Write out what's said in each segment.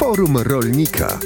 Forum Rolnika.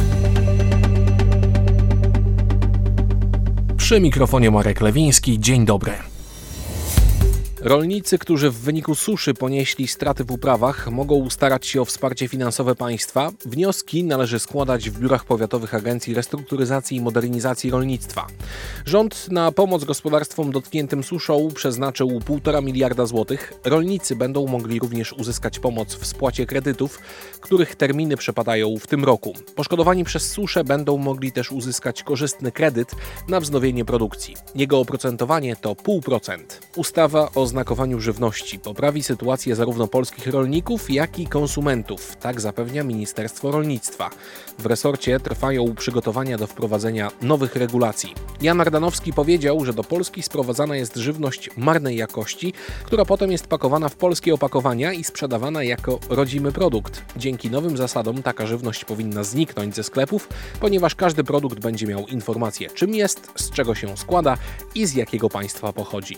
Przy mikrofonie Marek Lewiński. Dzień dobry. Rolnicy, którzy w wyniku suszy ponieśli straty w uprawach, mogą starać się o wsparcie finansowe państwa. Wnioski należy składać w biurach powiatowych Agencji Restrukturyzacji i Modernizacji Rolnictwa. Rząd na pomoc gospodarstwom dotkniętym suszą przeznaczył 1,5 miliarda złotych. Rolnicy będą mogli również uzyskać pomoc w spłacie kredytów, których terminy przepadają w tym roku. Poszkodowani przez suszę będą mogli też uzyskać korzystny kredyt na wznowienie produkcji. Jego oprocentowanie to 0,5%. Ustawa o znakowaniu żywności poprawi sytuację zarówno polskich rolników, jak i konsumentów. Tak zapewnia Ministerstwo Rolnictwa. W resorcie trwają przygotowania do wprowadzenia nowych regulacji. Jan Ardanowski powiedział, że do Polski sprowadzana jest żywność marnej jakości, która potem jest pakowana w polskie opakowania i sprzedawana jako rodzimy produkt. Dzięki nowym zasadom taka żywność powinna zniknąć ze sklepów, ponieważ każdy produkt będzie miał informację, czym jest, z czego się składa i z jakiego państwa pochodzi.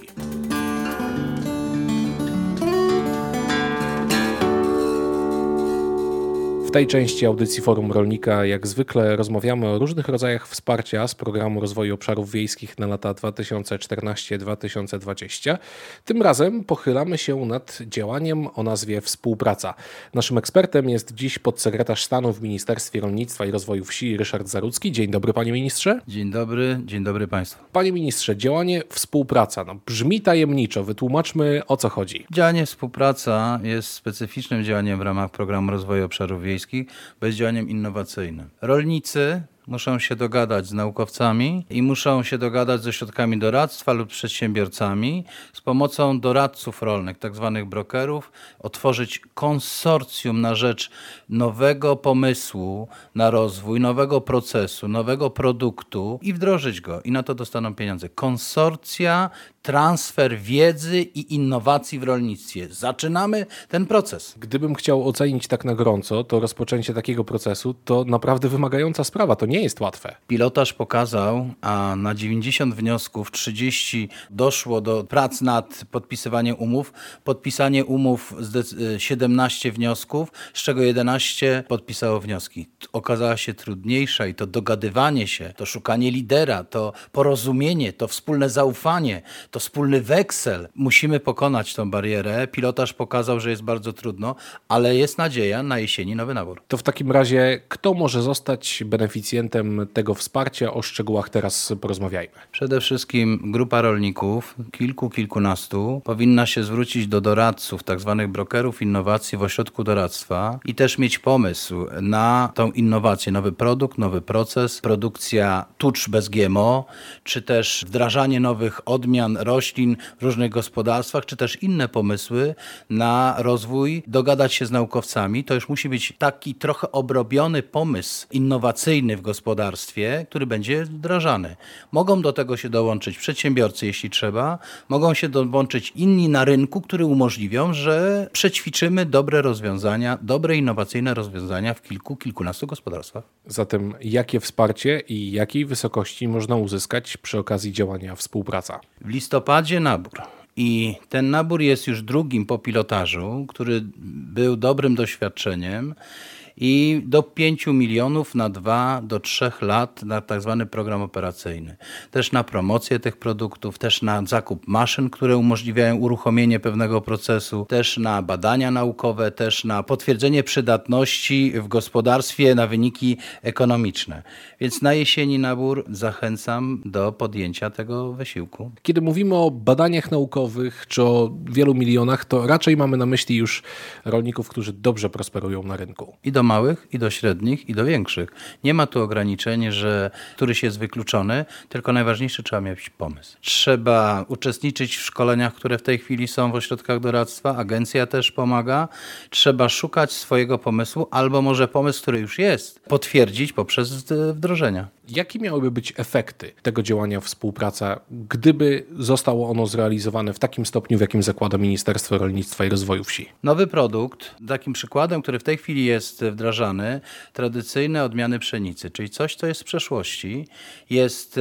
W tej części audycji Forum Rolnika jak zwykle rozmawiamy o różnych rodzajach wsparcia z Programu Rozwoju Obszarów Wiejskich na lata 2014-2020. Tym razem pochylamy się nad działaniem o nazwie Współpraca. Naszym ekspertem jest dziś podsekretarz stanu w Ministerstwie Rolnictwa i Rozwoju Wsi Ryszard Zarudzki. Dzień dobry, panie ministrze. Dzień dobry państwu. Panie ministrze, działanie Współpraca brzmi tajemniczo. Wytłumaczmy, o co chodzi. Działanie Współpraca jest specyficznym działaniem w ramach Programu Rozwoju Obszarów Wiejskich, bo jest działaniem innowacyjnym. Rolnicy muszą się dogadać z naukowcami i muszą się dogadać z ośrodkami doradztwa lub przedsiębiorcami z pomocą doradców rolnych, tak zwanych brokerów, otworzyć konsorcjum na rzecz nowego pomysłu na rozwój, nowego procesu, nowego produktu i wdrożyć go. I na to dostaną pieniądze. Konsorcja, transfer wiedzy i innowacji w rolnictwie. Zaczynamy ten proces. Gdybym chciał ocenić tak na gorąco, to rozpoczęcie takiego procesu to naprawdę wymagająca sprawa. To nie jest łatwe. Pilotaż pokazał, a na 90 wniosków 30 doszło do prac nad podpisywaniem umów. Podpisanie umów 17 wniosków, z czego 11 podpisało wnioski. Okazała się trudniejsza i to dogadywanie się, to szukanie lidera, to porozumienie, to wspólne zaufanie, to wspólny weksel. Musimy pokonać tą barierę. Pilotaż pokazał, że jest bardzo trudno, ale jest nadzieja na jesieni nowy nabór. To w takim razie kto może zostać beneficjentem tego wsparcia? O szczegółach teraz porozmawiajmy. Przede wszystkim grupa rolników, kilkunastu, powinna się zwrócić do doradców, tak zwanych brokerów innowacji w ośrodku doradztwa i też mieć pomysł na tą innowację, nowy produkt, nowy proces, produkcja tucz bez GMO, czy też wdrażanie nowych odmian roślin w różnych gospodarstwach, czy też inne pomysły na rozwój, dogadać się z naukowcami. To już musi być taki trochę obrobiony pomysł innowacyjny w gospodarstwie, który będzie wdrażany. Mogą do tego się dołączyć przedsiębiorcy, jeśli trzeba, mogą się dołączyć inni na rynku, które umożliwią, że przećwiczymy dobre rozwiązania, dobre innowacyjne rozwiązania w kilkunastu gospodarstwach. Zatem jakie wsparcie i jakiej wysokości można uzyskać przy okazji działania Współpraca? W listopadzie nabór. I ten nabór jest już drugim po pilotażu, który był dobrym doświadczeniem. I do 5 milionów na 2 do 3 lat na tak zwany program operacyjny. Też na promocję tych produktów, też na zakup maszyn, które umożliwiają uruchomienie pewnego procesu, też na badania naukowe, też na potwierdzenie przydatności w gospodarstwie na wyniki ekonomiczne. Więc na jesieni nabór zachęcam do podjęcia tego wysiłku. Kiedy mówimy o badaniach naukowych czy o wielu milionach, to raczej mamy na myśli już rolników, którzy dobrze prosperują na rynku. I do małych, i do średnich, i do większych. Nie ma tu ograniczeń, że któryś jest wykluczony, tylko najważniejsze, trzeba mieć pomysł. Trzeba uczestniczyć w szkoleniach, które w tej chwili są w ośrodkach doradztwa, agencja też pomaga. Trzeba szukać swojego pomysłu, albo może pomysł, który już jest, potwierdzić poprzez wdrożenia. Jakie miałyby być efekty tego działania współpraca, gdyby zostało ono zrealizowane w takim stopniu, w jakim zakłada Ministerstwo Rolnictwa i Rozwoju Wsi? Nowy produkt, takim przykładem, który w tej chwili jest wdrażany, tradycyjne odmiany pszenicy, czyli coś, co jest z przeszłości, jest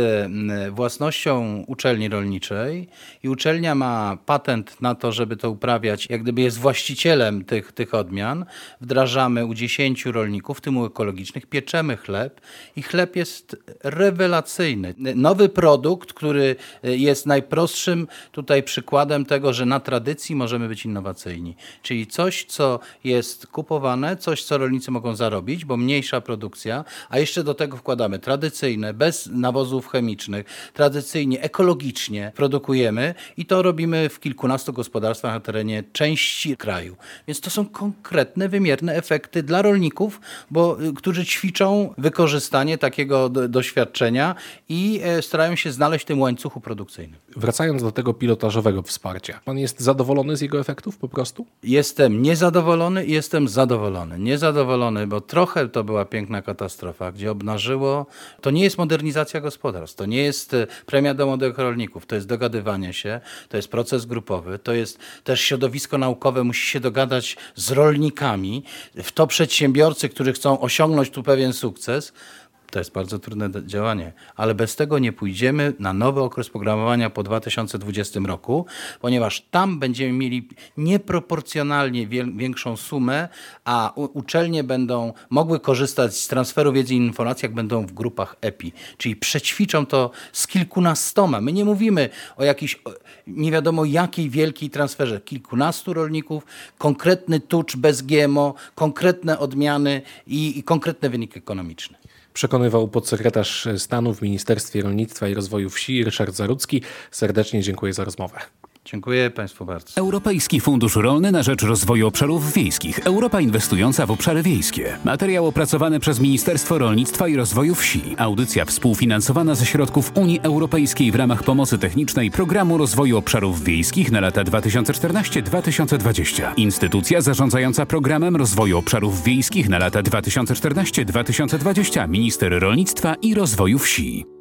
własnością uczelni rolniczej i uczelnia ma patent na to, żeby to uprawiać, jak gdyby jest właścicielem tych odmian. Wdrażamy u 10 rolników, w tym u ekologicznych, pieczemy chleb i chleb jest rewelacyjny. Nowy produkt, który jest najprostszym tutaj przykładem tego, że na tradycji możemy być innowacyjni. Czyli coś, co jest kupowane, coś, co rolnicy mogą zarobić, bo mniejsza produkcja, a jeszcze do tego wkładamy tradycyjne, bez nawozów chemicznych, tradycyjnie, ekologicznie produkujemy i to robimy w kilkunastu gospodarstwach na terenie części kraju. Więc to są konkretne, wymierne efekty dla rolników, którzy ćwiczą wykorzystanie takiego doświadczenia i starają się znaleźć w tym łańcuchu produkcyjnym. Wracając do tego pilotażowego wsparcia, pan jest zadowolony z jego efektów po prostu? Jestem niezadowolony i jestem zadowolony. Niezadowolony, bo trochę to była piękna katastrofa, gdzie obnażyło, to nie jest modernizacja gospodarstw, to nie jest premia dla młodych rolników, to jest dogadywanie się, to jest proces grupowy, to jest też środowisko naukowe musi się dogadać z rolnikami, w to przedsiębiorcy, którzy chcą osiągnąć tu pewien sukces. To jest bardzo trudne działanie, ale bez tego nie pójdziemy na nowy okres programowania po 2020 roku, ponieważ tam będziemy mieli nieproporcjonalnie większą sumę, a uczelnie będą mogły korzystać z transferu wiedzy i informacji, jak będą w grupach EPI, czyli przećwiczą to z kilkunastoma. My nie mówimy o jakiejś nie wiadomo jakiej wielkiej transferze. Kilkunastu rolników, konkretny tucz bez GMO, konkretne odmiany i konkretne wyniki ekonomiczne. Przekonywał podsekretarz stanu w Ministerstwie Rolnictwa i Rozwoju Wsi Ryszard Zarudzki. Serdecznie dziękuję za rozmowę. Dziękuję Państwu bardzo. Europejski Fundusz Rolny na rzecz Rozwoju Obszarów Wiejskich. Europa inwestująca w obszary wiejskie. Materiał opracowany przez Ministerstwo Rolnictwa i Rozwoju Wsi. Audycja współfinansowana ze środków Unii Europejskiej w ramach pomocy technicznej Programu Rozwoju Obszarów Wiejskich na lata 2014-2020. Instytucja zarządzająca Programem Rozwoju Obszarów Wiejskich na lata 2014-2020. Minister Rolnictwa i Rozwoju Wsi.